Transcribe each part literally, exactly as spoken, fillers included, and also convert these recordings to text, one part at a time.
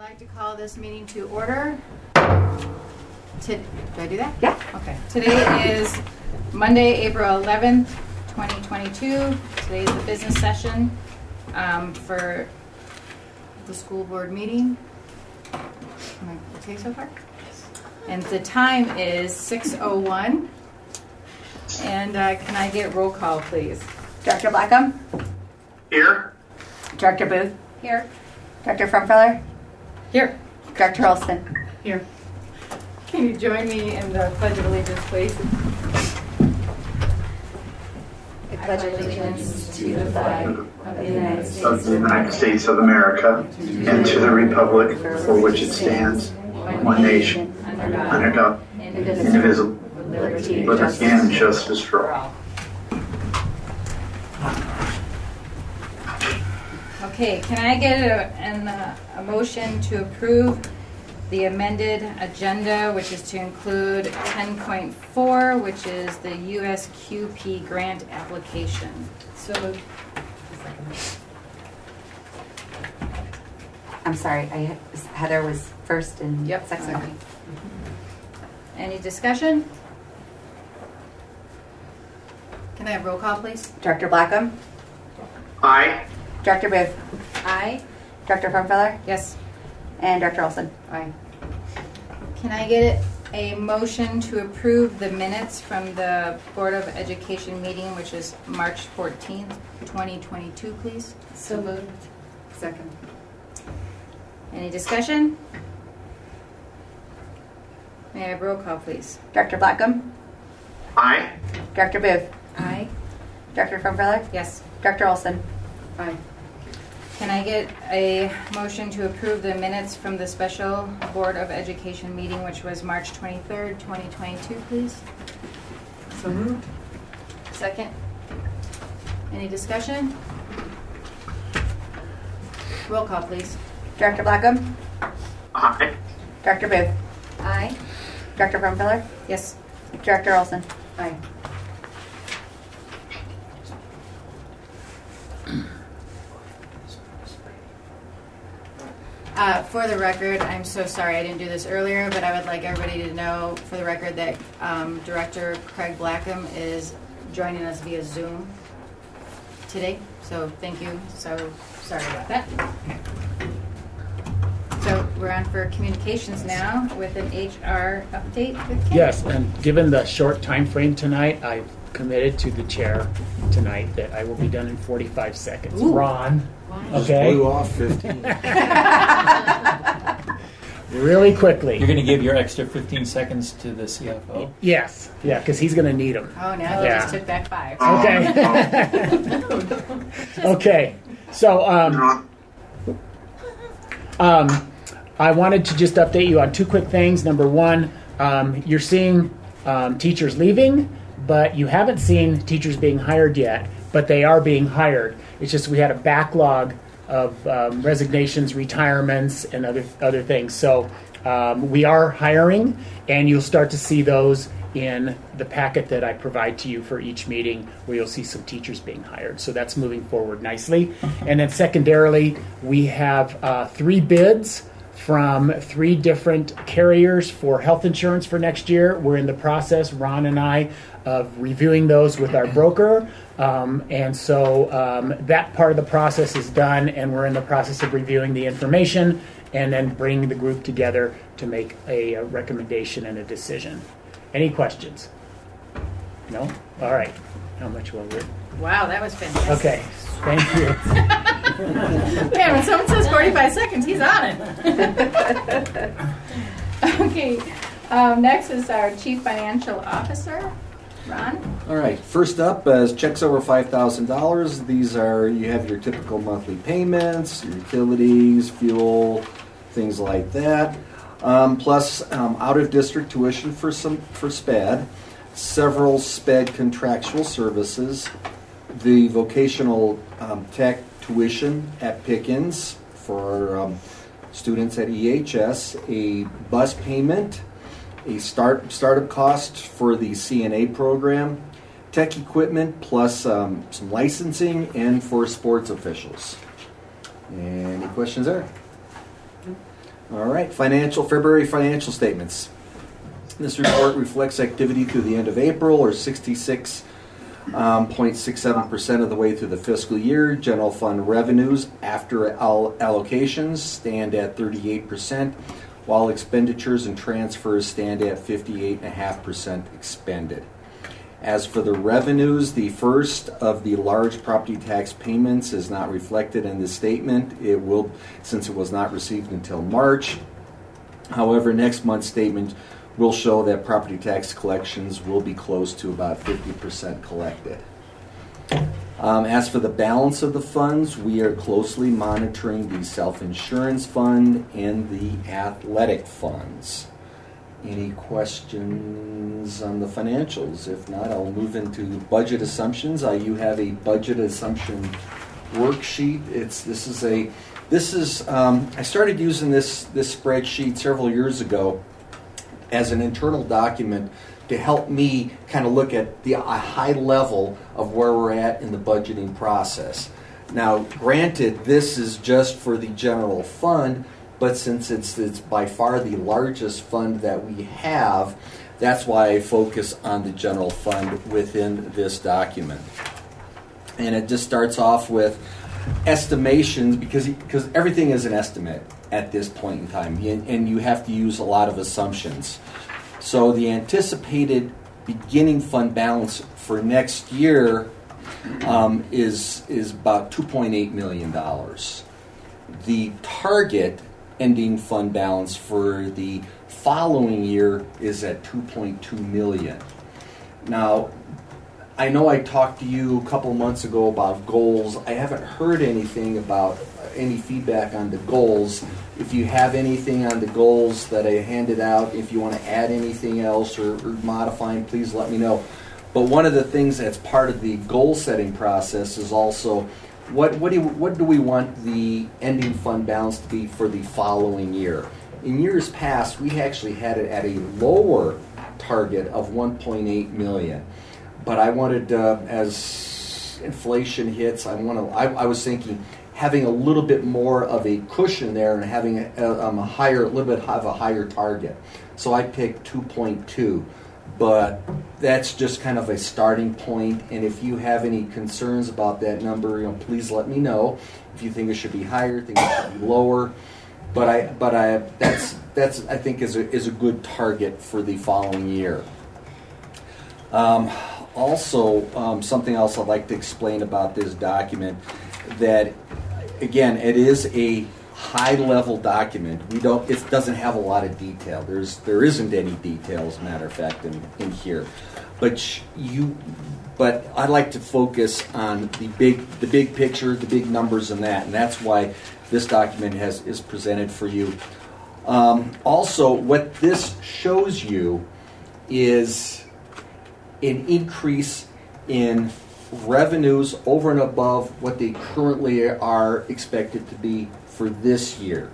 like to call this meeting to order. To, do I do that? Yeah. Okay. Today is Monday, April eleventh, twenty twenty-two. Today is the business session um, for the school board meeting. Am I okay so far? And the time is six oh one. And uh, can I get roll call, please? Director Blackham? Here. Director Booth? Here. Director Frumfeller? Here. Director Olson? Here. Can you join me in the Pledge of Allegiance, please? I pledge allegiance to the flag of the United States Of the United States of America and to the republic for which it stands, one nation, under God, indivisible, with liberty and justice for all. Okay, can I get a, an, uh, a motion to approve the amended agenda, which is to include ten point four, which is the U S Q P grant application? So, I'm sorry, I, Heather was first and Yep. second. Okay. Any discussion? Can I have roll call, please? Director Blackham? Aye. Director Booth? Aye. Director Frumfeller? Yes. And Director Olson? Aye. Can I get a motion to approve the minutes from the Board of Education meeting, which is March fourteenth, twenty twenty-two, please? So moved. Second. Any discussion? May I have roll call, please? Director Blackham? Aye. Director Booth? Aye. Director Frumfeller? Yes. Director Olson? Aye. Can I get a motion to approve the minutes from the special Board of Education meeting, which was March twenty-third, twenty twenty-two, please? So moved. Second. Any discussion? Roll call, please. Director Blackham? Aye. Director Booth? Aye. Director Frumfeller? Yes. Director Olson? Aye. Uh, for the record, I'm so sorry I didn't do this earlier, but I would like everybody to know, for the record, that um, Director Craig Blackham is joining us via Zoom today. So thank you. So sorry about that. So we're on for communications now with an H R update with Ken. Yes, and given the short time frame tonight, I've committed to the chair tonight that I will be done in forty-five seconds. Ooh. Ron, Wow. okay? Blew off fifteen. Really quickly. You're going to give your extra fifteen seconds to the C F O? Yes, yeah, because he's going to need them. Oh, now you Yeah. just took back five. Okay. Okay, so um, um, I wanted to just update you on two quick things. Number one, um, you're seeing um, teachers leaving, but you haven't seen teachers being hired yet, but they are being hired. It's just we had a backlog of um, resignations, retirements, and other other things. So um, we are hiring, and you'll start to see those in the packet that I provide to you for each meeting, where you'll see some teachers being hired. So that's moving forward nicely. And then secondarily, we have uh, three bids from three different carriers for health insurance for next year. We're in the process, Ron and I, of reviewing those with our broker. Um, and so um, that part of the process is done, and we're in the process of reviewing the information and then bringing the group together to make a, a recommendation and a decision. Any questions? No? All right. How much will we? Wow, that was fantastic. Okay. Thank you. Man, when someone says forty-five seconds, he's on it. Okay. Um, next is our Chief Financial Officer, Ron. All right. First up is checks over five thousand dollars. These are, you have your typical monthly payments, your utilities, fuel, things like that. Um, plus um, out-of-district tuition for some for SPAD, several SPAD contractual services, the vocational um, tech tuition at Pickens for um, students at E H S, a bus payment, a start startup cost for the C N A program, tech equipment, plus um, some licensing, and for sports officials. Any questions there? All right, financial February financial statements. This report reflects activity through the end of April, or sixty-six point six seven percent of the way through the fiscal year. General fund revenues after all allocations stand at thirty-eight percent, while expenditures and transfers stand at fifty-eight point five percent expended. As for the revenues, the first of the large property tax payments is not reflected in this statement. It will, since it was not received until March. However, next month's statement will show that property tax collections will be close to about fifty percent collected. Um, as for the balance of the funds, we are closely monitoring the self-insurance fund and the athletic funds. Any questions on the financials? If not, I'll move into budget assumptions. Uh, you have a budget assumption worksheet. It's this is a this is um, I started using this this spreadsheet several years ago as an internal document to help me kind of look at the a high level of where we're at in the budgeting process. Now, granted, this is just for the general fund, but since it's it's by far the largest fund that we have, that's why I focus on the general fund within this document. And it just starts off with estimations, because because everything is an estimate at this point in time, and you have to use a lot of assumptions. So the anticipated beginning fund balance for next year um, is is about two point eight million dollars. The target ending fund balance for the following year is at two point two million dollars. Now, I know I talked to you a couple months ago about goals. I haven't heard anything about any feedback on the goals. If you have anything on the goals that I handed out, if you want to add anything else or, or modifying, please let me know. But one of the things that's part of the goal setting process is also what what do you, what do we want the ending fund balance to be for the following year. In years past, we actually had it at a lower target of one point eight million dollars. But I wanted, uh, as inflation hits, I want to. I, I was thinking having a little bit more of a cushion there and having a, um, a higher, a little bit of a higher target. So I picked two point two, but that's just kind of a starting point. And if you have any concerns about that number, you know, please let me know. If you think it should be higher, think it should be lower. But I, but I, that's that's I think is a is a good target for the following year. Um, Also, um, something else I'd like to explain about this document, that, again, it is a high-level document. We don't. It doesn't have a lot of detail. There's there isn't any detail, as a matter of fact, in, in here. But you, but I like to focus on the big the big picture, the big numbers, and that, and that's why this document has is presented for you. Um, also, what this shows you is an increase in revenues over and above what they currently are expected to be for this year.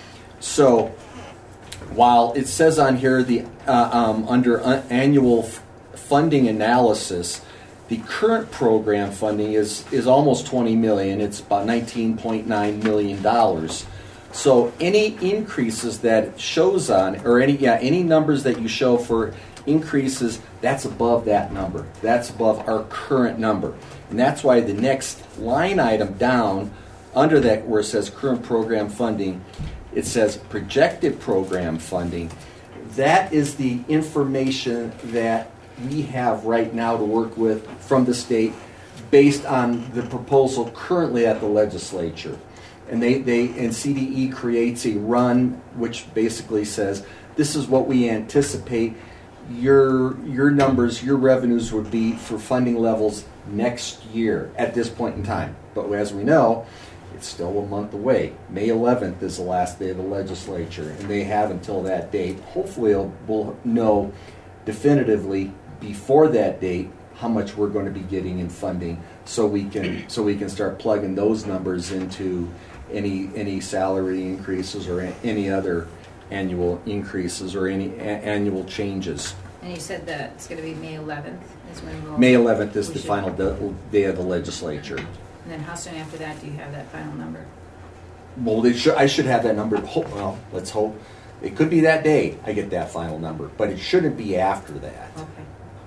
So, while it says on here the uh, um, under uh, annual f- funding analysis, the current program funding is is almost twenty million dollars. It's about nineteen point nine million dollars. So, any increases that it shows on, or any yeah any numbers that you show for increases, that's above that number. That's above our current number. And that's why the next line item down, under that where it says current program funding, it says projected program funding. That is the information that we have right now to work with from the state based on the proposal currently at the legislature. And they, they and C D E creates a run which basically says this is what we anticipate your your numbers, your revenues would be for funding levels next year at this point in time. But as we know, it's still a month away. May eleventh is the last day of the legislature, and they have until that date. Hopefully we'll know definitively before that date how much we're going to be getting in funding, so we can so we can start plugging those numbers into any any salary increases or any other annual increases or any a- annual changes. And you said that it's going to be May eleventh is when we'll... May eleventh is we the should- final de- day of the legislature. And then how soon after that do you have that final number? well, they should, I should have that number. Hope, well, let's hope. It could be that day I get that final number, but it shouldn't be after that. Okay.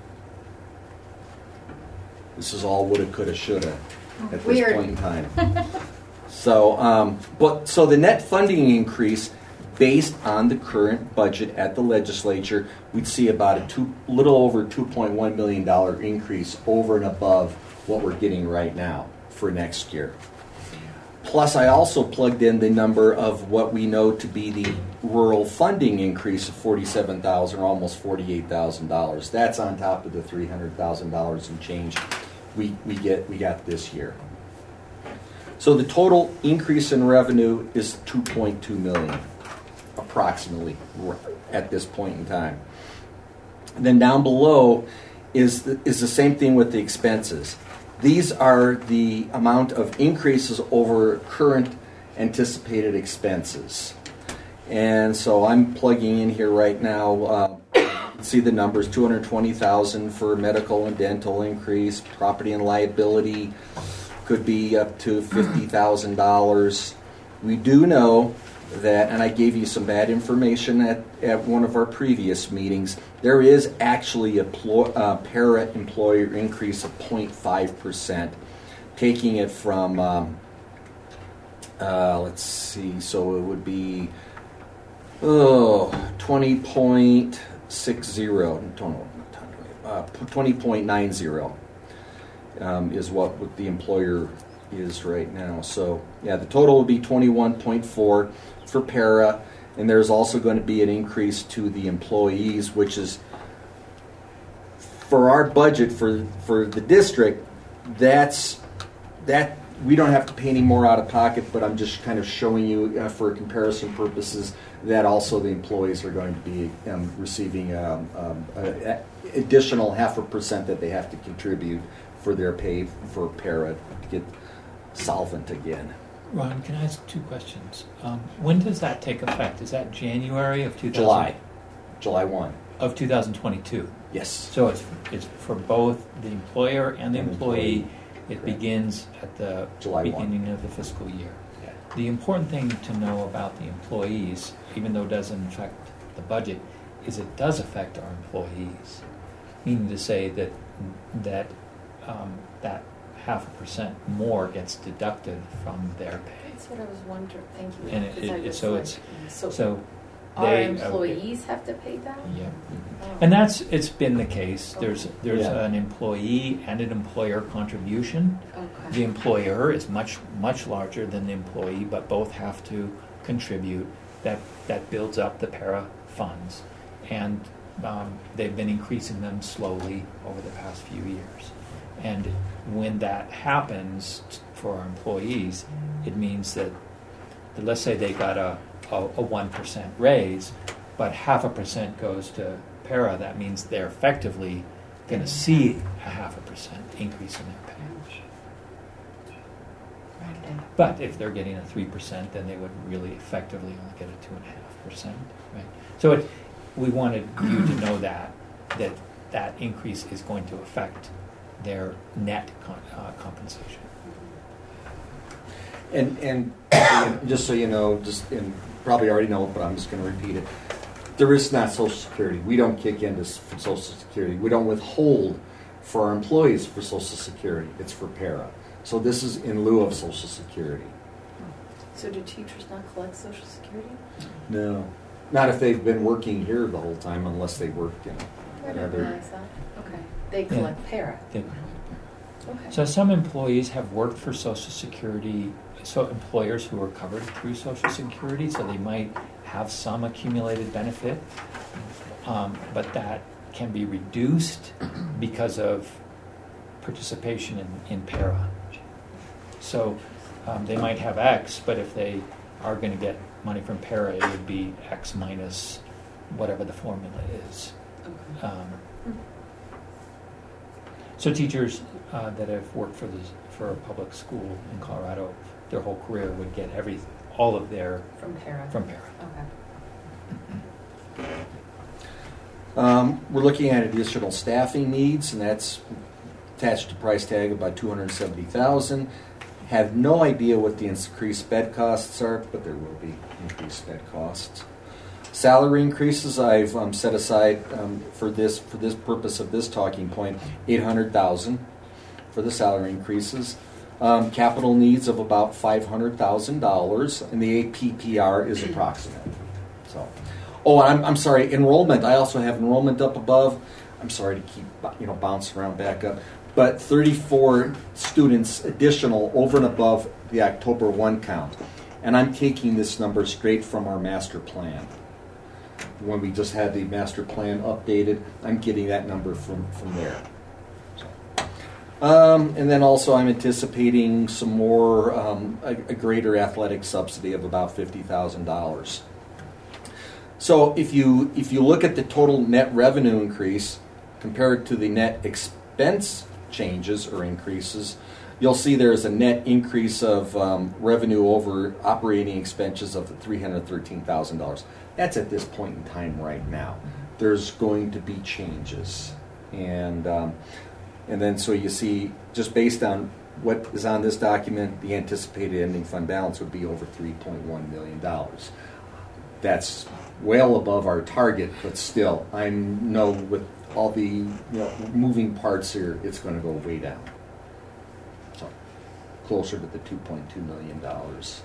This is all woulda, coulda, shoulda at this Weird. point in time. So, um, but so the net funding increase, based on the current budget at the legislature, we'd see about a two, little over two point one million dollar increase over and above what we're getting right now for next year. Plus, I also plugged in the number of what we know to be the rural funding increase of forty-seven thousand dollars, or almost forty-eight thousand dollars. That's on top of the three hundred thousand dollars in change we, we get we got this year. So the total increase in revenue is two point two million dollars, approximately, at this point in time. And then down below is the, is the same thing with the expenses. These are the amount of increases over current anticipated expenses. And so I'm plugging in here right now, uh, see the numbers, two hundred twenty thousand dollars for medical and dental increase, property and liability could be up to fifty thousand dollars. We do know that, and I gave you some bad information at, at one of our previous meetings, there is actually a plo- uh, para-employer increase of zero point five percent, taking it from, um, uh, let's see, so it would be oh, twenty point six zero, uh, twenty point nine zero um, is what, what the employer is right now. So, yeah, the total would be twenty-one point four for para, and there's also going to be an increase to the employees, which is for our budget for for the district. That's that we don't have to pay any more out of pocket, but I'm just kind of showing you uh, for comparison purposes that also the employees are going to be um, receiving um, um, a, a additional half a percent that they have to contribute for their pay for para to get solvent again. Ron, can I ask two questions? Um, when does that take effect? Is that January of two thousand? July, July first. Of two thousand twenty-two. Yes. So it's it's for both the employer and the And employee. employee. It Correct. begins at the July first. beginning of the fiscal year. Yeah. The important thing to know about the employees, even though it doesn't affect the budget, is it does affect our employees. Meaning to say that that um, that half a percent more gets deducted from their pay. That's what I was wondering. Thank you. And it- 'Cause I it- was so like, it's- so, So our they employees have to pay that? Yeah. Oh. And that's, it's been the case. There's, there's Yeah. an employee and an employer contribution. Okay. The employer is much, much larger than the employee, but both have to contribute. That, that builds up the para funds. And um, they've been increasing them slowly over the past few years. And when that happens t- for our employees, it means that, that let's say they got a, a, a one percent raise, but half a percent goes to para, that means they're effectively going to see a half a percent increase in their pay. Okay. But if they're getting a three percent, then they would really effectively only get a two point five percent, right? So it, we wanted you to know that, that that increase is going to affect their net con, uh, compensation. And and just so you know, just and probably already know, but I'm just going to repeat it. There is not Social Security. We don't kick into s- for Social Security. We don't withhold for our employees for Social Security. It's for para. So this is in lieu of Social Security. So do teachers not collect Social Security? No, not if they've been working here the whole time, unless they worked in I didn't another. realize that. Okay. They collect para. They- Okay. So some employees have worked for Social Security, so employers who are covered through Social Security, so they might have some accumulated benefit, um, but that can be reduced because of participation in, in para. So um, they might have X, but if they are going to get money from para, it would be X minus whatever the formula is. Okay. Um, so teachers uh, that have worked for the for a public school in Colorado, their whole career would get every all of their From para. from para. Okay. Um, we're looking at additional staffing needs, and that's attached to price tag of about two hundred seventy thousand dollars. Have no idea what the increased bed costs are, but there will be increased bed costs. Salary increases I've um, set aside um, for this for this purpose of this talking point, eight hundred thousand for the salary increases. Um, capital needs of about five hundred thousand dollars, and the A P P R is approximate. So, oh, I'm I'm sorry. Enrollment. I also have enrollment up above. I'm sorry to keep you know bouncing around back up, but thirty-four students additional over and above the October first count, and I'm taking this number straight from our master plan. When we just had the master plan updated, I'm getting that number from from there. Um, and then also I'm anticipating some more, um, a, a greater athletic subsidy of about fifty thousand dollars. So if you if you look at the total net revenue increase compared to the net expense changes or increases, you'll see there's a net increase of um, revenue over operating expenses of three hundred thirteen thousand dollars. That's at this point in time right now. There's going to be changes. And um, And then so you see, just based on what is on this document, the anticipated ending fund balance would be over three point one million dollars. That's well above our target, but still, I know with all the you know, moving parts here, it's going to go way down. So, closer to the two point two million dollars.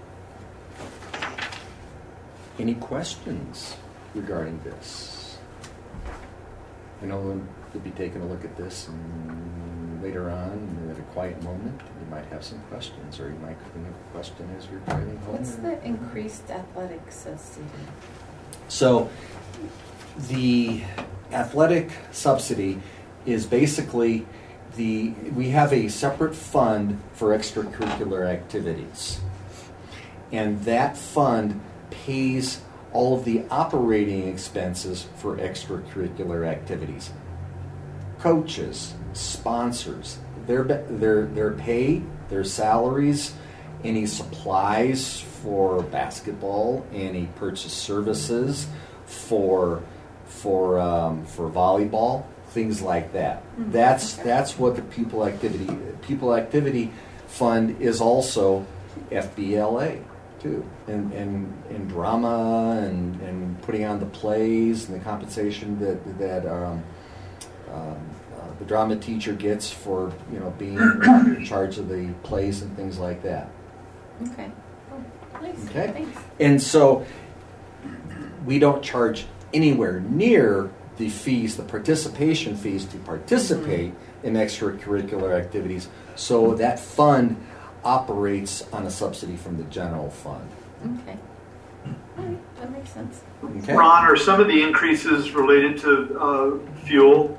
Any questions regarding this? I know we'll be taking a look at this, and later on, at a quiet moment, you might have some questions, or you might bring up a question as you're driving home. What's the increased athletic subsidy? So, the athletic subsidy is basically the we have a separate fund for extracurricular activities, and that fund pays all of the operating expenses for extracurricular activities. Coaches, sponsors, their their their pay, their salaries, any supplies for basketball, any purchase services for for um, for volleyball, things like that. Mm-hmm. That's that's what the pupil activity pupil activity fund is. Also F B L A too, and and, and drama and, and putting on the plays and the compensation that that. Um, Um, uh, the drama teacher gets for you know being in charge of the plays and things like that. Okay. Oh, nice. Okay. Thanks. And so we don't charge anywhere near the fees, the participation fees to participate mm-hmm. in extracurricular activities. So that fund operates on a subsidy from the general fund. Okay. All right. That makes sense. Okay. Ron, are some of the increases related to uh, fuel?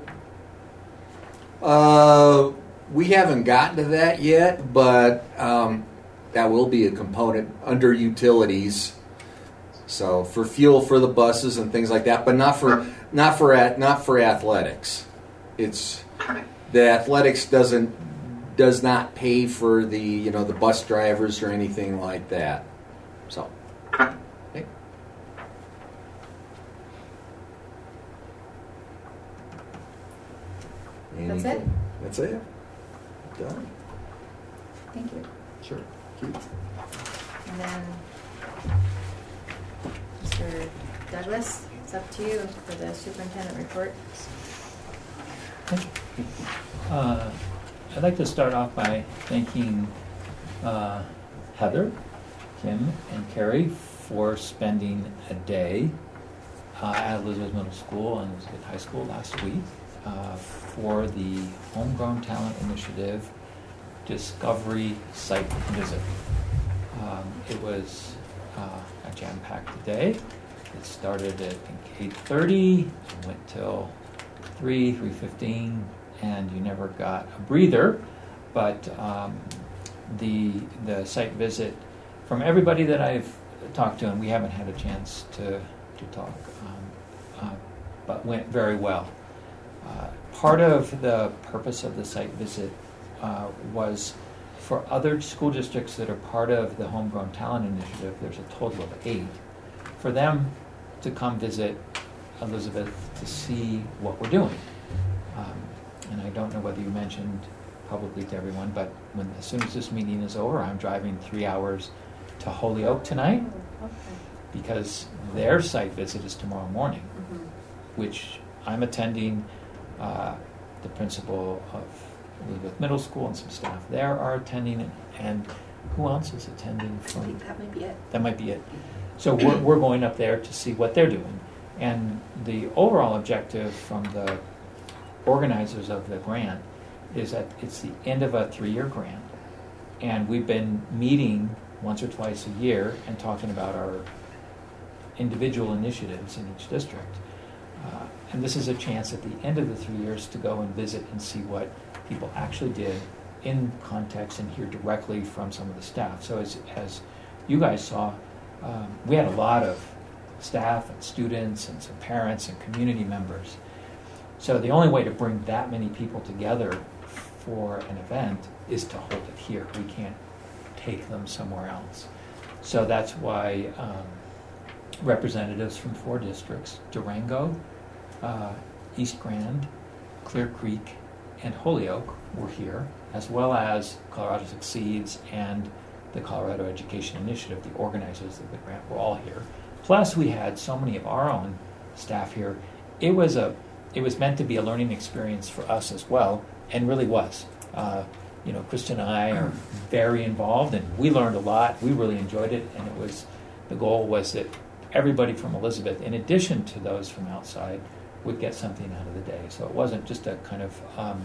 Uh, we haven't gotten to that yet, but um, that will be a component under utilities. So for fuel for the buses and things like that, but not for not for at not for athletics. It's the athletics doesn't does not pay for the you know the bus drivers or anything like that. So. Okay. Okay. That's it? That's it. Done. Thank you. Sure. Cute. And then, Mister Douglas, it's up to you for the superintendent report. Uh, I'd like to start off by thanking uh, Heather, Kim, and Carrie for spending a day uh, at Elizabeth Middle School and Elizabeth High School last week uh, for the Homegrown Talent Initiative Discovery Site Visit. Um, it was uh, a jam-packed day. It started at eight thirty, went till three, three fifteen, and you never got a breather. But um, the the site visit, from everybody that I've talked to, and we haven't had a chance to to talk, um, uh, but went very well. Uh, part of the purpose of the site visit uh, was for other school districts that are part of the Homegrown Talent Initiative. There's a total of eight. For them to come visit Elizabeth to see what we're doing. Um, and I don't know whether you mentioned publicly to everyone, but when, as soon as this meeting is over, I'm driving three hours to Holyoke tonight because their site visit is tomorrow morning, which I'm attending. Uh, the principal of Elizabeth Middle School and some staff there are attending, and, and who else is attending I from? think that might be it. That might be it. So we're, we're going up there to see what they're doing. And the overall objective from the organizers of the grant is that it's the end of a three-year grant. And we've been meeting once or twice a year and talking about our individual initiatives in each district. Uh, and this is a chance at the end of the three years to go and visit and see what people actually did in context and hear directly from some of the staff. So as, as you guys saw, um, we had a lot of staff and students and some parents and community members. So the only way to bring that many people together for an event is to hold it here. We can't take them somewhere else. So that's why um, representatives from four districts, Durango, uh, East Grand, Clear Creek, and Holyoke were here, as well as Colorado Succeeds and the Colorado Education Initiative, the organizers of the grant, were all here. Plus, we had so many of our own staff here. It was a, it was meant to be a learning experience for us as well, and really was. Uh, you know, Kristen and I are very involved, and we learned a lot. We really enjoyed it, and it was, the goal was that everybody from Elizabeth, in addition to those from outside, would get something out of the day. So it wasn't just a kind of um,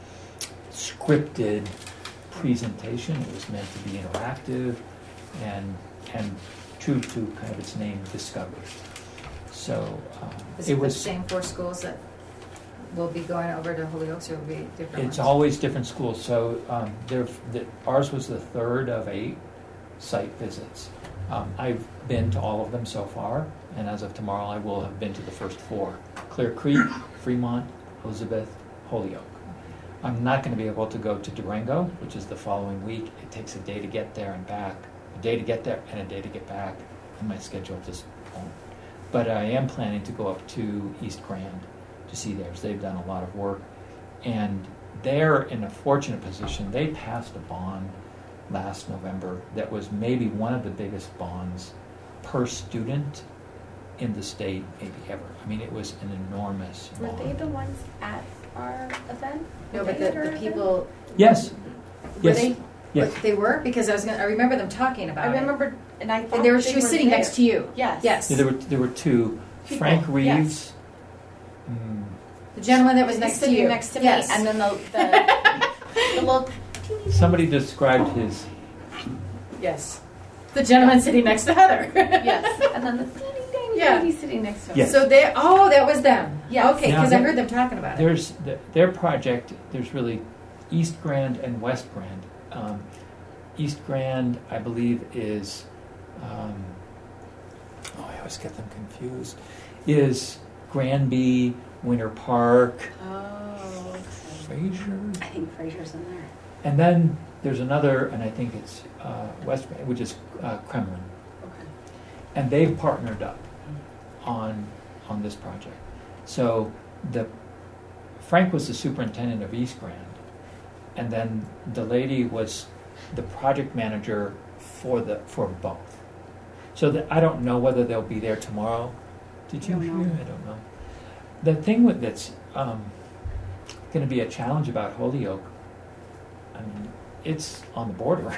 scripted presentation. It was meant to be interactive and and true to kind of its name, discovery. So um, Is it it was. the same four schools that will be going over to Holyoke, or will be different It's ones? always different schools. So um, there, the, ours was the third of eight site visits. Um, I've been to all of them so far, and as of tomorrow, I will have been to the first four: Clear Creek, Fremont, Elizabeth, Holyoke. I'm not going to be able to go to Durango, which is the following week. It takes a day to get there and back, a day to get there and a day to get back, and my schedule just won't. But I am planning to go up to East Grand to see theirs. They've done a lot of work, and they're in a fortunate position. They passed a bond last November that was maybe one of the biggest bonds per student in the state maybe ever. I mean, it was an enormous Were bond. they the ones at our event? No, Were but they the, at our the event? people, Yes, were yes, they? yes. But they were? Because I was gonna, I remember them talking about I it. remember, and I thought And they were, they she was were sitting there. next to you. Yes. Yes. Yeah, there were there were two. People, Frank yes. Reeves. mm, The gentleman that was He next to sitting you. next to me, Yes. and then the the, the little. somebody described his. Yes. The gentleman sitting next to Heather. Yes, and then the teeny tiny Yeah. lady sitting next to him. Yes. So they, oh, that was them. Yes. Okay, Now because I that- heard them talking about it. There's the, their project. There's really East Grand and West Grand. Um, East Grand, I believe, is. Um, oh, I always get them confused. Is Granby, Winter Park, Oh, okay. Fraser, I think Fraser's in there. and then there's another, and I think it's uh, West Grand, which is uh, Kremlin, Okay. and they've partnered up on on this project. So the Frank was the superintendent of East Grand, and then the lady was the project manager for the for both. So that I don't know whether they'll be there tomorrow. Did you Don't hear? know. I don't know. The thing with that's um, going to be a challenge about Holyoke. I mean, it's on the border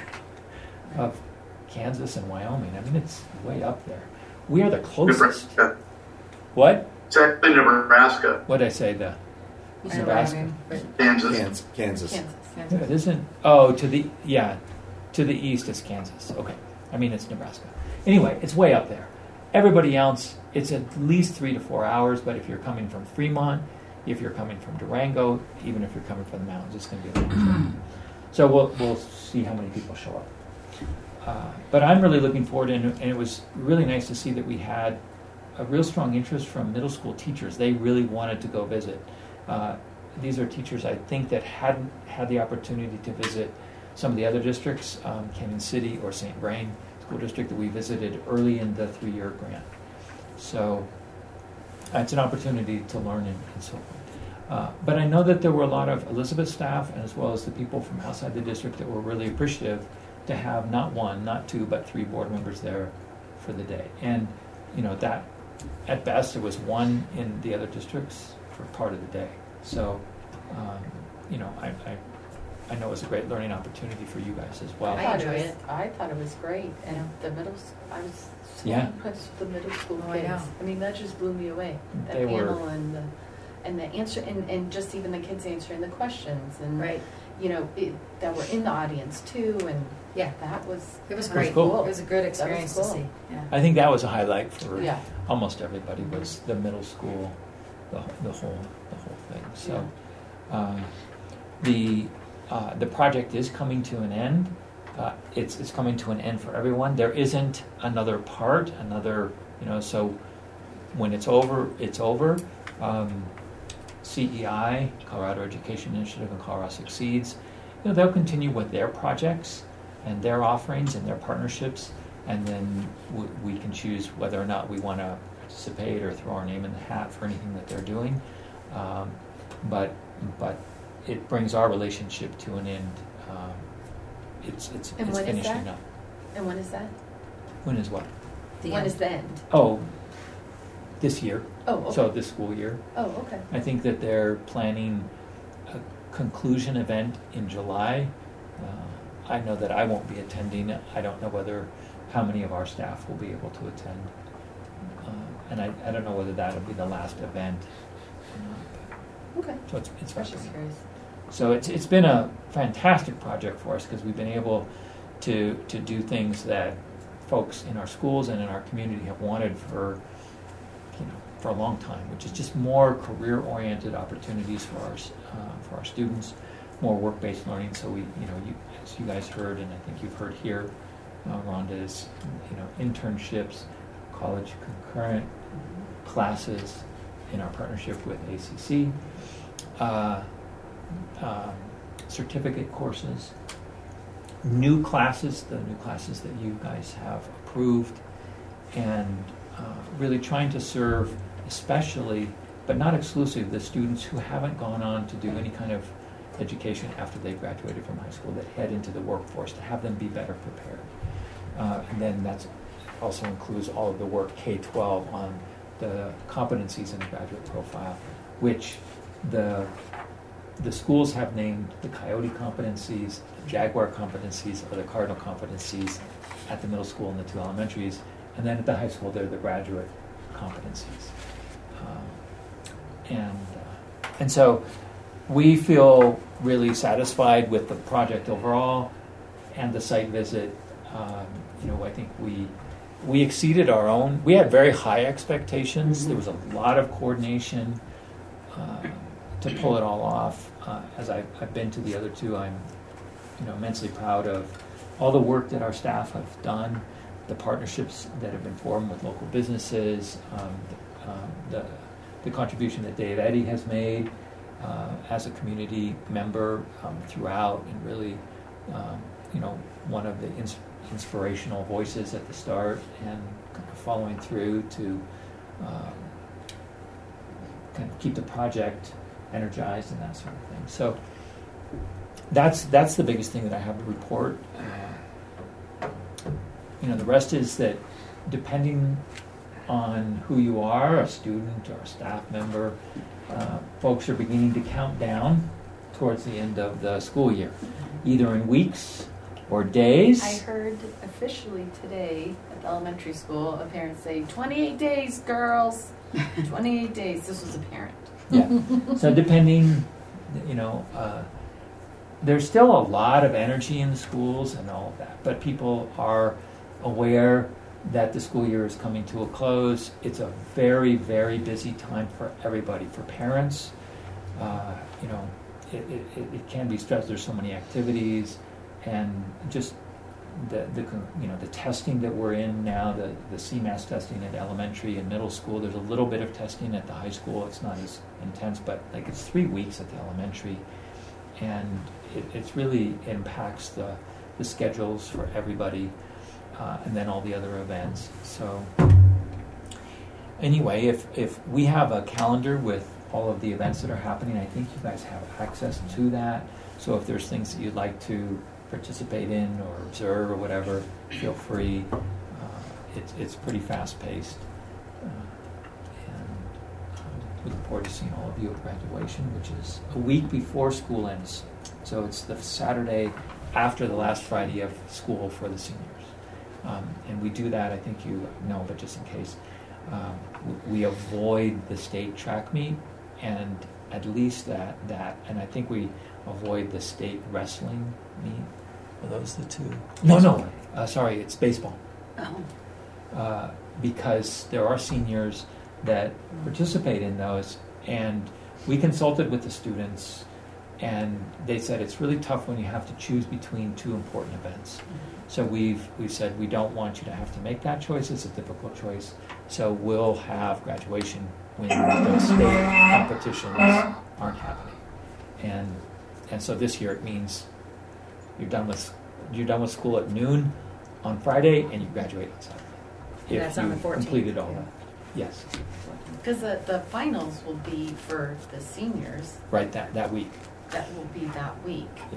of Kansas and Wyoming. I mean, it's way up there. We are the closest. Nebraska. What? It's actually Nebraska. What did I say? The You said Nebraska. Wyoming, but Kansas. Kansas. Kansas. Kansas. Yeah, it isn't. Oh, to the yeah, to the east is Kansas. Okay, I mean it's Nebraska. Anyway, it's way up there. Everybody else, it's at least three to four hours. But if you're coming from Fremont, if you're coming from Durango, even if you're coming from the mountains, it's going to be a long trip. So we'll we'll see how many people show up. Uh, but I'm really looking forward to it, and it was really nice to see that we had a real strong interest from middle school teachers. They really wanted to go visit. Uh, these are teachers, I think, that hadn't had the opportunity to visit some of the other districts, um, Canyon City or Saint Vrain School District that we visited early in the three-year grant. So uh, it's an opportunity to learn and, and so forth. Uh, but I know that there were a lot of Elizabeth staff, as well as the people from outside the district, that were really appreciative to have not one, not two, but three board members there for the day. And, you know, that, at best, it was one in the other districts for part of the day. So, um, you know, I, I, I know it was a great learning opportunity for you guys as well. I thought enjoyed was, it. I thought it was great, and the middle, s- I was so Yeah. impressed with the middle school Oh, I kids. know. I mean, that just blew me away. That They were- panel and the, and the answer, and, and just even the kids answering the questions, and Right. you know, it, that were in the audience too, and Yeah. that was It was that great. cool. It was a good experience cool. to see. Yeah. I think that was a highlight for Yeah. almost everybody, was the middle school, the, the whole the whole thing. So uh, the uh, the project is coming to an end. Uh, it's it's coming to an end for everyone. There isn't another part, another you know. So when it's over, it's over. Um, C E I, Colorado Education Initiative, and Colorado Succeeds, you know, they'll continue with their projects and their offerings and their partnerships, and then we, we can choose whether or not we want to participate or throw our name in the hat for anything that they're doing. Um, but but it brings our relationship to an end. Um, it's it's, And it's when is finishing that? up. And when is that? When is what? The when end. is the end? Oh, this year. Oh, okay. So this school year. oh, okay. I think that they're planning a conclusion event in July. Uh, I know that I won't be attending. I don't know whether how many of our staff will be able to attend, uh, and I, I don't know whether that'll be the last event. or not. Okay. So it's it's I was just wrapping up. curious. So it's it's been a fantastic project for us because we've been able to to do things that folks in our schools and in our community have wanted for you know for a long time, which is just more career-oriented opportunities for our s- uh, for our students, more work-based learning. So we you know you as you guys heard, and I think you've heard here, uh, Rhonda, is you know internships, college concurrent classes in our partnership with A C C. Uh, um, certificate courses, new classes, the new classes that you guys have approved, and uh, really trying to serve especially, but not exclusively, the students who haven't gone on to do any kind of education after they graduated from high school that head into the workforce, to have them be better prepared. Uh, and then that also includes all of the work K twelve on the competencies in the graduate profile, which the The schools have named the Coyote competencies, the Jaguar competencies, or the Cardinal competencies at the middle school and the two elementaries, and then at the high school they're the graduate competencies. Um, and uh, and so we feel really satisfied with the project overall and the site visit. Um, you know, I think we we exceeded our own. We had very high expectations. There was a lot of coordination uh, to pull it all off. Uh, as I've, I've been to the other two, I'm you know immensely proud of all the work that our staff have done, the partnerships that have been formed with local businesses, um, the, um, the, the contribution that Dave Eddy has made uh, as a community member um, throughout, and really um, you know one of the ins- inspirational voices at the start, and kind of following through to um, kind of keep the project energized and that sort of thing. So that's that's the biggest thing that I have to report. Uh, you know, the rest is that depending on who you are, a student or a staff member, uh, folks are beginning to count down towards the end of the school year, either in weeks or days. I heard officially today at the elementary school a parent say, twenty-eight days, girls. twenty-eight days. This was a parent. Yeah. So depending, you know, uh, there's still a lot of energy in the schools and all of that, but people are aware that the school year is coming to a close. It's a very, very busy time for everybody, for parents. Uh, you know, it, it, it can be stressed. There's so many activities, and just the, the you know the testing that we're in now, the, the C M A S testing at elementary and middle school. There's a little bit of testing at the high school. It's not as intense, but like it's three weeks at the elementary, and it it's really impacts the the schedules for everybody, uh, and then all the other events. So anyway, if if we have a calendar with all of the events that are happening. I think you guys have access to that. So if there's things that you'd like to participate in or observe or whatever, feel free. Uh, it's, it's pretty fast-paced. Uh, and um, we look forward to seeing all of you at graduation, which is a week before school ends. So it's the Saturday after the last Friday of school for the seniors. Um, and we do that, I think you know, but just in case, um, we, we avoid the state track meet, and at least that, that, and I think we avoid the state wrestling meet. Are those the two? No, no, uh, sorry, it's baseball. Oh. Uh, because there are seniors that participate in those, and we consulted with the students, and they said it's really tough when you have to choose between two important events. Mm-hmm. So we've we've said we don't want you to have to make that choice. It's a difficult choice. So we'll have graduation when those state competitions aren't happening, and and so this year it means you're done with you're done with school at noon on Friday, and you graduate on Saturday. If That's on you the fourteenth. completed all that. Yes. Because the, the finals will be for the seniors. Right, that, that week. That will be that week. Yeah.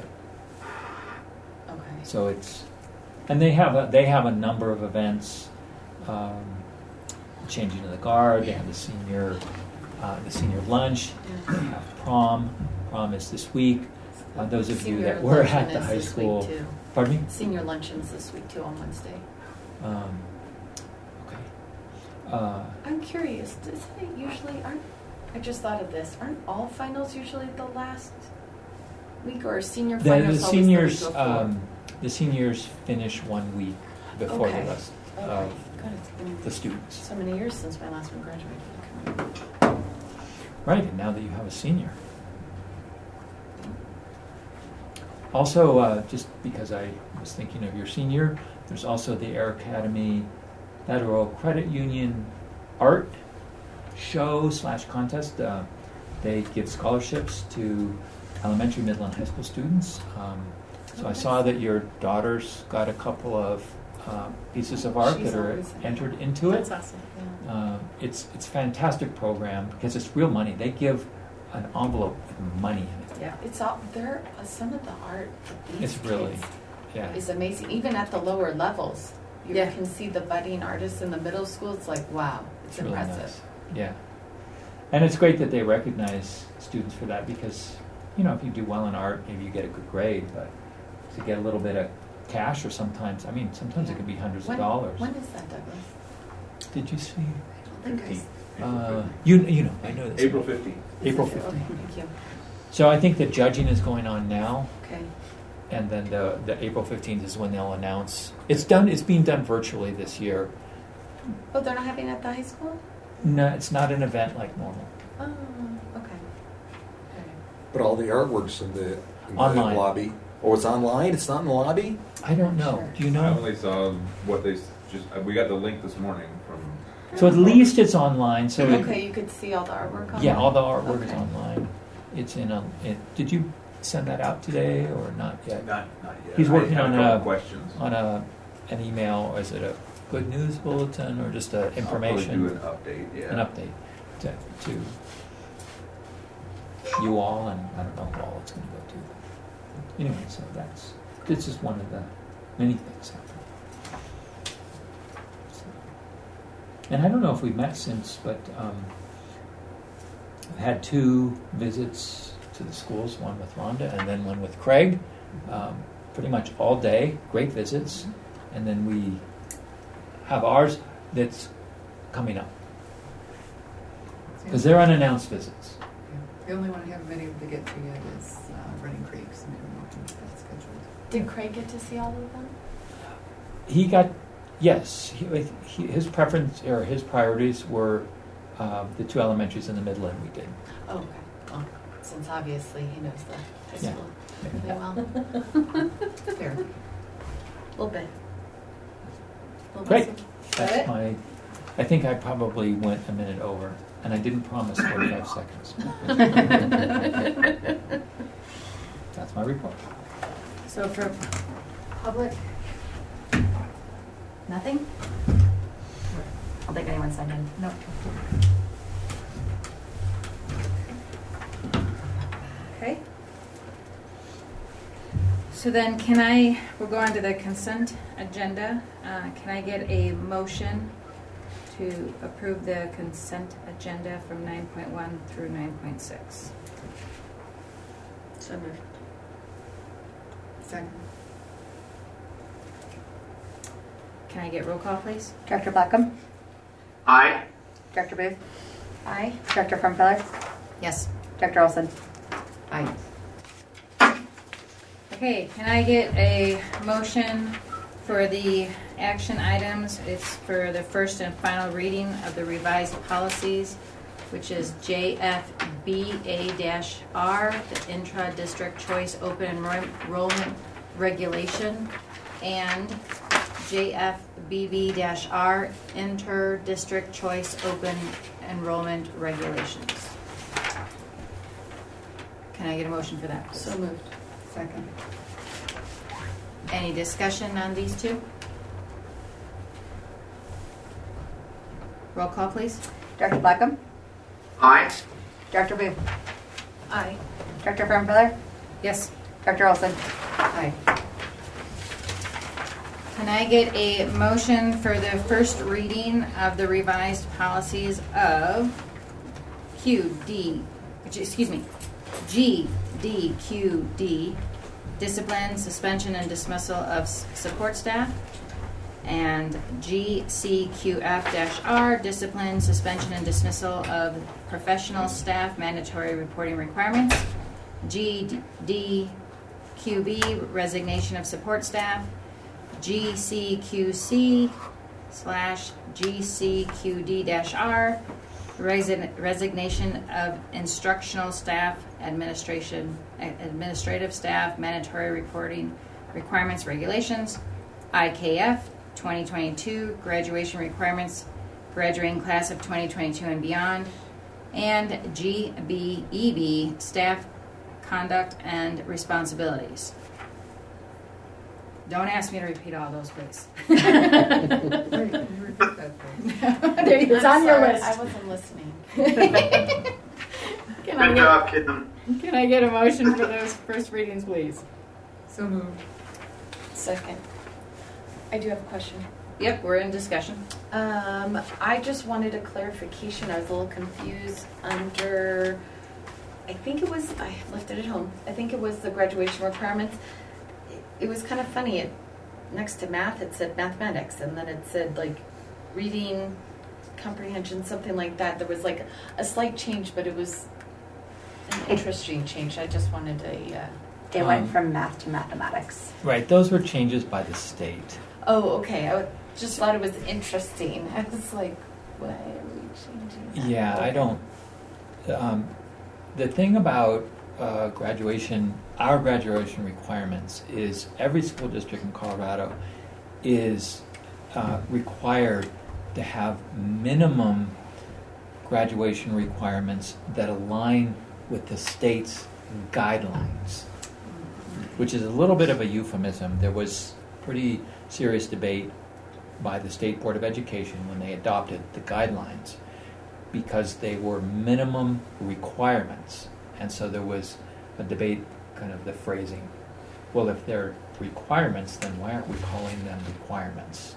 Okay. So it's, and they have a, they have a number of events, um, changing of the guard, they have the senior, uh, the senior lunch, they have prom, prom is this week. Uh, those of you Senior that were luncheon at the is high this school. week too. Pardon me? Senior luncheon's this week too on Wednesday. Um, okay. Uh, I'm curious, isn't it usually, aren't, I just thought of this, aren't all finals usually the last week, or senior the, finals the always seniors, the week before? um, the seniors finish one week before Okay. the rest Okay. of God, it's been the students. so many years since my last one graduated. Right, and now that you have a senior. Also, uh, just because I was thinking of your senior, there's also the Air Academy Federal Credit Union art show slash contest. Uh, they give scholarships to elementary, middle, and high school students. Um, so I saw that your daughter's got a couple of uh, pieces of art She's that are always- entered into it. That's awesome. Yeah. Uh, it's it's a fantastic program because it's real money. They give an envelope with money in it. Yeah. It's all there. Uh, some of the art of these It's really, kids yeah. is amazing. Even at the lower levels, you Yeah. can see the budding artists in the middle school. It's like wow, it's, really impressive. nice. Yeah. And it's great that they recognize students for that because, you know, if you do well in art, maybe you get a good grade, but to get a little bit of cash or sometimes, I mean, sometimes it Yeah. can be hundreds When, of dollars. when is that, Douglas? Did you see? I don't think I. Uh, you, you know, I know this. April fifteenth. April Okay, fifteenth. thank you. So I think the judging is going on now. Okay. And then the, the April fifteenth is when they'll announce. It's done. It's being done virtually this year. Oh, they're not having it at the high school? No, it's not an event like normal. Oh, okay. Okay. But all the artwork's in the, in the Online. lobby. Oh, it's online? It's not in the lobby? I don't know. Sure. Do you I know? only saw what they s- just. uh, We got the link this morning from. So at least it's online. So it- Okay, you could see all the artwork on yeah, there? all the artwork is Okay. online. It's in a. It, did you send that out today or not yet? Not, not yet. He's working I had on a couple a- questions. On a an email, or is it a good news bulletin or just a information? I'll probably do an update. Yeah. An update to, to you all, and I don't know who all it's going to go to. Anyway, so that's this is one of the many things happening. So, and I don't know if we've met since, but um, I've had two visits to the schools, one with Rhonda and then one with Craig, um, pretty much all day, great visits, and then we have ours that's coming up. Because they're unannounced visits. The only one I haven't been able to get to yet is uh, Running Creek, so maybe we can get that scheduled. Did Craig get to see all of them? He got, yes, he, he, his preference or his priorities were uh, the two elementaries in the middle, and we did. Oh, okay. Well, since obviously he knows the high Yeah. school really well. Fair. A little bit. Little Great. bit. That's it? my, I think I probably went a minute over, and I didn't promise forty-five seconds. That's my report. So for public, nothing? I don't think anyone signed in. No. Okay. So then can I, we'll go on to the consent agenda. Uh, Can I get a motion to approve the consent agenda from nine point one through nine point six? So moved. Second. Can I get roll call, please? Director Blackham? Aye. Director Booth? Aye. Director Frumfeller? Yes. Director Olson? Aye. Okay, can I get a motion for the action items? It's for the first and final reading of the revised policies, which is J F B A R, the intra-district choice open enroll- enrollment regulation, and J F B B R, inter-district choice open enrollment regulations. Can I get a motion for that, please? So moved. Second. Any discussion on these two? Roll call, please. Director Blackham? Aye. Director Booth? Aye. Director Frumfeller? Yes. Director Olson? Aye. Can I get a motion for the first reading of the revised policies of Q D, excuse me, G D Q D, discipline, suspension, and dismissal of s- support staff, and G C Q F R, discipline, suspension, and dismissal of professional staff, mandatory reporting requirements, G D Q B, resignation of support staff, G C Q C slash G C Q D R, resign- resignation of instructional staff, administration, a- administrative staff, mandatory reporting requirements, regulations, I K F twenty twenty-two, graduation requirements, graduating class of twenty twenty-two and beyond, and G B E B, staff conduct and responsibilities. Don't ask me to repeat all those, please. Wait, you repeat that, please. There you- It's I'm on your sorry, list. I wasn't listening. Can I Good get, job, Kim. can I get a motion for those first readings, please? So moved. Second. I do have a question. Yep, we're in discussion. Um, I just wanted a clarification. I was a little confused under, I think it was, I left it at home. I think it was the graduation requirements. It, it was kind of funny. It, next to math, it said mathematics, and then it said like reading comprehension, something like that. There was like a slight change, but it was an interesting change. I just wanted a, uh, It Um, went from math to mathematics. Right, those were changes by the state. oh, okay. I just thought it was interesting. I was like, why are we changing that? Yeah, I Okay. don't. Um, the thing about uh, graduation, our graduation requirements, is every school district in Colorado is uh, required to have minimum graduation requirements that align with the state's guidelines, which is a little bit of a euphemism. There was pretty serious debate by the State Board of Education when they adopted the guidelines, because they were minimum requirements. And so there was a debate, kind of the phrasing, well, if they're requirements, then why aren't we calling them requirements?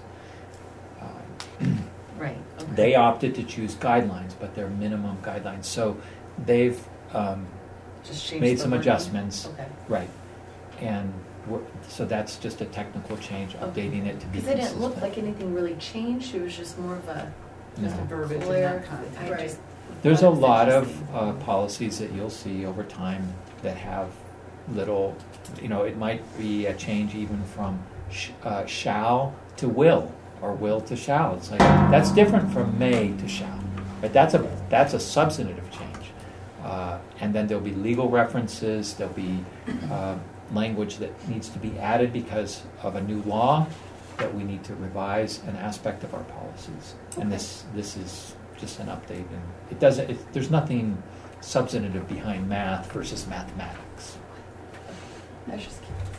Um, Right. Okay. They opted to choose guidelines, but they're minimum guidelines. So they've um, Just change made the some wording. adjustments. Okay. Right. And we're, so that's just a technical change, updating it to be Because it didn't look consistent. like anything really changed. It was just more of a No. Just a verbiage in clear. that context. I Right. just There's a thought it was lot of interesting. uh, policies that you'll see over time that have little, you know, it might be a change even from sh- uh, shall to will, or will to shall. It's like, that's different from may to shall. But that's a, that's a substantive change. Uh, and then there'll be legal references, there'll be uh, language that needs to be added because of a new law that we need to revise an aspect of our policies. And this, this is just an update, and it doesn't, it, there's nothing substantive behind math versus mathematics. I was just curious.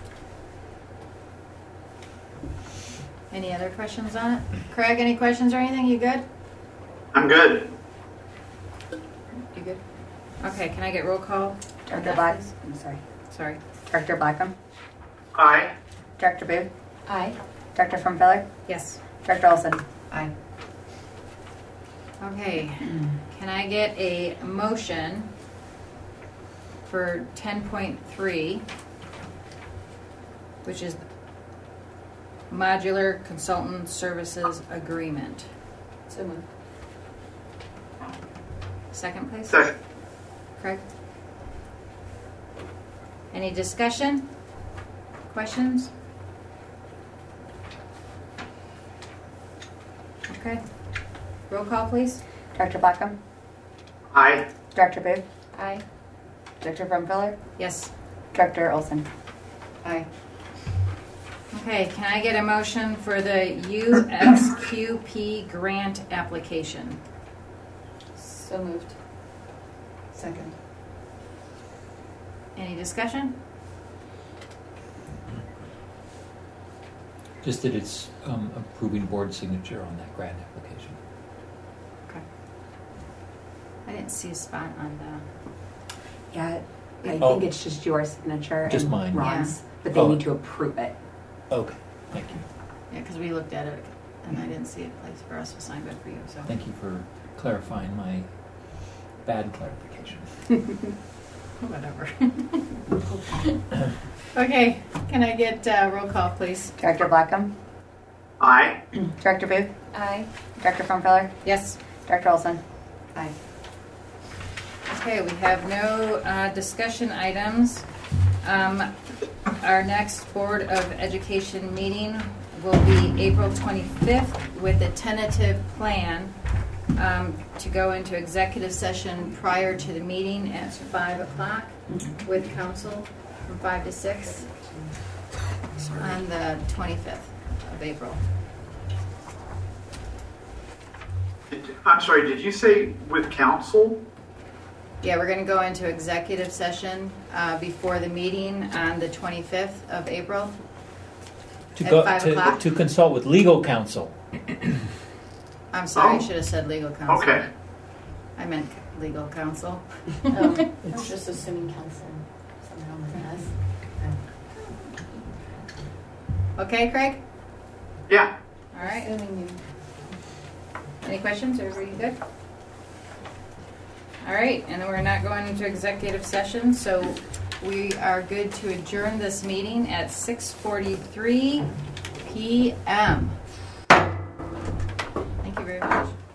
Any other questions on it? Craig, any questions or anything? You good? I'm good. You good? Okay, can I get roll call? Director that, Black, please? I'm sorry. Sorry. Director Blackham, Aye. Director Booth, Aye. Director Frumfiller, Yes. Director Olson. Aye. Okay, can I get a motion for ten point three, which is modular consultant services agreement? So moved. Second, please. Second. Craig? Any discussion? Questions? Okay. Roll call, please. Director Blackham, Aye. Director Booth, Aye. Director Frumfiller, Yes. Director Olson. Aye. Okay, can I get a motion for the U X Q P grant application? So moved. Second. Any discussion? Just that it's um, approving board signature on that grant application. Okay. I didn't see a spot on the, Yeah, I Oh. think it's just your signature Just and mine. Ron's, but they Oh. need to approve it. Okay, thank you. yeah, because we looked at it and I didn't see a place for us to sign, but for you, so. Thank you for clarifying my bad clarification. Whatever. Okay, can I get uh, roll call, please? Director Blackham, Aye. Director Booth, Aye. Director Frumfiller, Yes. Director Olson. Aye. Okay, we have no uh, discussion items. Um, Our next Board of Education meeting will be April twenty-fifth with a tentative plan um, to go into executive session prior to the meeting at five o'clock with council from five to six on the twenty-fifth of April. Did- I'm sorry, did you say with council? Yeah, we're going to go into executive session uh, before the meeting on the twenty-fifth of April. To At go five to, o'clock? to consult with legal counsel. I'm sorry, I Oh. should have said legal counsel. Okay. I meant legal counsel. Oh, I was just assuming council somehow with us. Okay, Craig? Yeah. All right. Assuming you. Any questions? Are we good? All right, and then we're not going into executive session, so we are good to adjourn this meeting at six forty-three p m Thank you very much.